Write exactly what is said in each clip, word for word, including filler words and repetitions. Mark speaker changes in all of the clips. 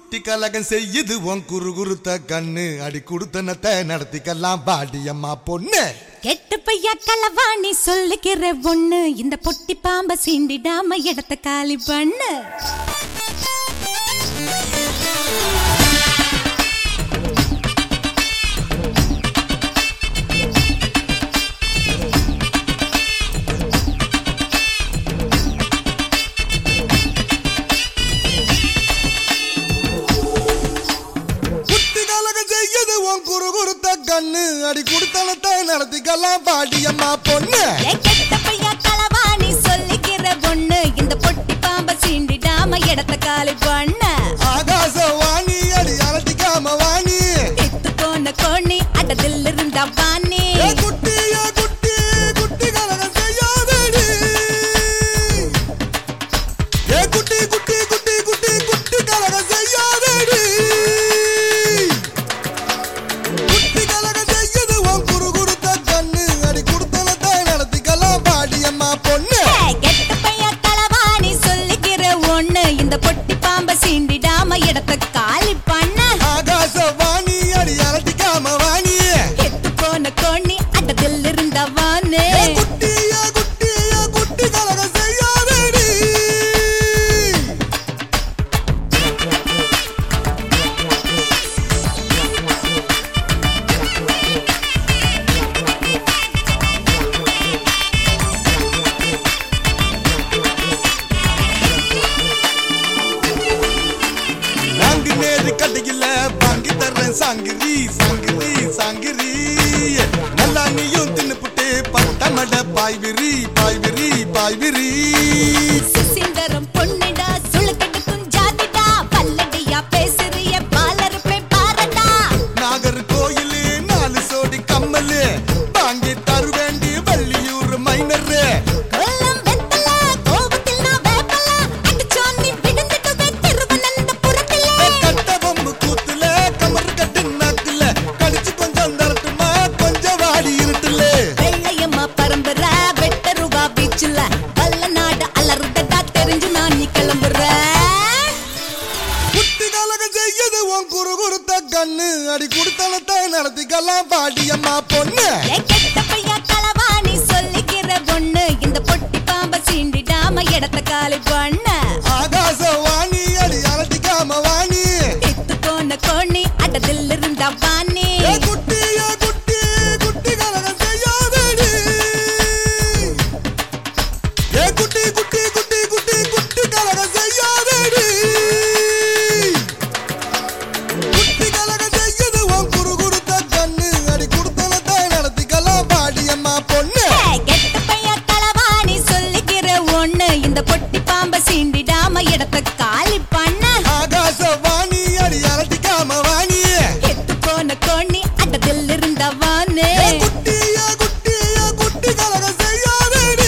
Speaker 1: குட்டி கலகம் செய்யுது உன் குறு குருத்த கண்ணு அடி குடுத்தனத்தை நடத்திக்கலாம் பாடியம்மா பொண்ணு
Speaker 2: கெட்டு பையா களவாணி சொல்லுகிற ஒண்ணு இந்த பொட்டி பாம்ப சீண்டிடாம இடத்த காலி பண்ணு
Speaker 1: கண்ணு அடி குடுத்தனத்தை நடத்திக்கலாம் பாடியம்மா பொண்ணு
Speaker 2: கெட்ட பையா களவாணி சொல்லுகிற ஒண்ணு இந்த பொட்டி பாம்ப சீண்டிடாம இடத்த காலி பண்ணு
Speaker 1: ஆகாச வாணி அடி அரட்டிக்காம வாணி
Speaker 2: எத்து போன கோணி அடதில் இருந்தா வாணி
Speaker 1: குட்டியா குட்டி குட்டி கலகம் செய்யாதடி ஏ குட்டி குட்டி குட்டி குட்டி குட்டி கலகம் செய்யாதடி
Speaker 2: இந்த பொட்டி பாம்ப சீண்டிடாம இடத்த காலி பண்ண
Speaker 1: ஆகாச வாணி அடி அரட்டிக்காம வாணி
Speaker 2: எத்து போன கோணி அடதில் இருந்த வாணி
Speaker 1: குட்டியா குட்டியா குட்டி கலகம் செய்யாதடி கட்டிக்கல பாங்கி தர்றேன் சாங்கிரி சாங்கிரி சாங்கிரி நல்லா நீயும் தின்னுப்புட்டு பட்டமட பாய்விரி பாய்விரி பாய்விரி
Speaker 2: சிசிந்தரம் பொண்ணுடா சுளுக்கட்டுக்கும் ஜாதிடா பல்லடியா பேசுறிய பாலருப்பே பாரடா
Speaker 1: நாகர் கோயிலு நாலு சோடி கம்மலு பாங்கி தருவேண்டி வள்ளியூர் மைனரு
Speaker 2: கொல்லம் வெத்தல கோபத்தில் நான் வேப்பல அடிச்சோன்னி விடுந்துட்டு திருவனந்த புறத்திலே
Speaker 1: கட்ட பொம்பு கூத்துல கமர் கட்டு நாக்குல கடிச்சு கொஞ்சம் தரட்டுமா கொஞ்சம் வாடி இருட்டுல
Speaker 2: வெள்ளையம்மா பரம்பரை வெட்டருவா பீச்சுல வல்ல நாடு அலறுதடா தெரிஞ்சு நான் நீ கிளம்புற
Speaker 1: குட்டி கலகம் செய்யுது உன் குறு குருத்த கண்ணு அடி குடுத்தனத்தை நடத்திக்கலாம் பாடியம்மா பொண்ணு
Speaker 2: கெட்ட பையா களவாணி சொல்லுகிற ஒண்ணு இந்த பொட்டி பாம்ப சீண்டிடாம இடத்த காலி பண்ண
Speaker 1: ஆகாச வாணி அடி அரட்டிக்காம வாணி
Speaker 2: எத்து போன கோணி அடதில் இருந்த வாணி
Speaker 1: குட்டியா குட்டி குட்டி கலகம் செய்யாதடி ஏ குட்டி குட்டி குட்டி குட்டி குட்டி கலகம் செய்யாதடி குட்டி கலகம் செய்யுது உன் குறு குருத்த கண்ணு அடி குடுத்தனத்தை நடத்திக்கலாம் பாடியம்மா பொண்ணு
Speaker 2: கெட்ட பையா களவாணி சொல்லுகிற ஒண்ணு இந்த பொட்டி பாம்ப சீண்டிடாம இடத்த காலி பண்ண
Speaker 1: ஆகாச வாணி அடி அரட்டிக்காம வாணி
Speaker 2: எத்து போன கோணி அடதில் இருந்த வாணி
Speaker 1: குட்டியா குட்டியா குட்டி கலகம் செய்யாதடி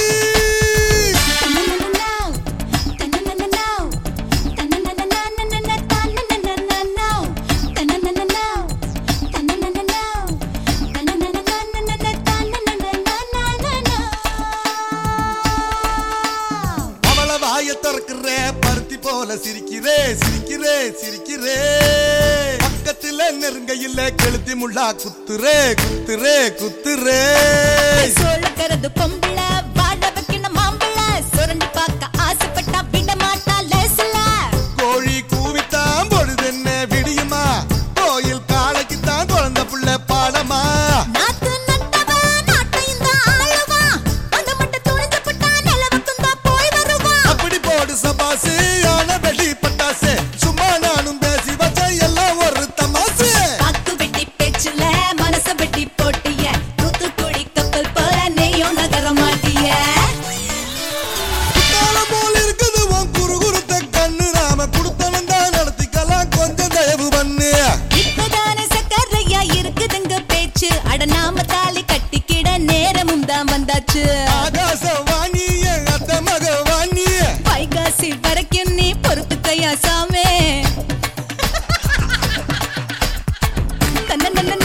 Speaker 1: அவள வாய திறக்கிற பருத்தி போல சிரிக்கிறே சிரிக்கிறே சிரிக்கிறே பக்கத்துல நெருங்கையில கெளுத்தி முள்ளா குத்துறே குத்துறே குத்துறே
Speaker 2: சொல்லுகிறது பொம்பள வாழ வைக்கிற மாம்பழ சுரண்டி பார்க்க ஆசைப்பட்டா விட மாட்டா லேசல
Speaker 1: கோழி கூவித்தான் பொழுதென்ன விடியுமா கோயில் காளைக்குத்தான் குழந்தை புள்ள பாடமா
Speaker 2: நாத்து நட்டவா நாட்டையும் தான் ஆளுவா அந்த மட்டும் துணிஞ்சு பட்டா நிலவுக்கும் தான் போய் வருவா
Speaker 1: அப்படி போடு சபாசு ஆன வெடி பட்டாசு சும்மா நானும் பேசி வச்ச எல்லாம் ஒரு தமாசு
Speaker 2: காத்து வெட்டி பேச்சுல மனச வெட்டி போட்டிய தூத்துக்குடி கப்பல் போல நெய்யும் நகர மாட்டிய
Speaker 1: குத்தாலம் போல் இருக்குது உன் குறு குருத்த கண்ணு நாம குடுத்தனம் தான் நடத்திக்கலாம் கொஞ்சம் தயவு பண்ணு
Speaker 2: இப்பதானே சக்கரையா இருக்குதுங்க பேச்சு அட நாம தாலி கட்டிக்கிட நேரமும் தான் வந்தாச்சு
Speaker 1: ஆகாச வாணி என் அத்த மக வாணி
Speaker 2: வைகாசி வரைக்கும் நீ பொறுத்துக்கையா சாமே தன்ன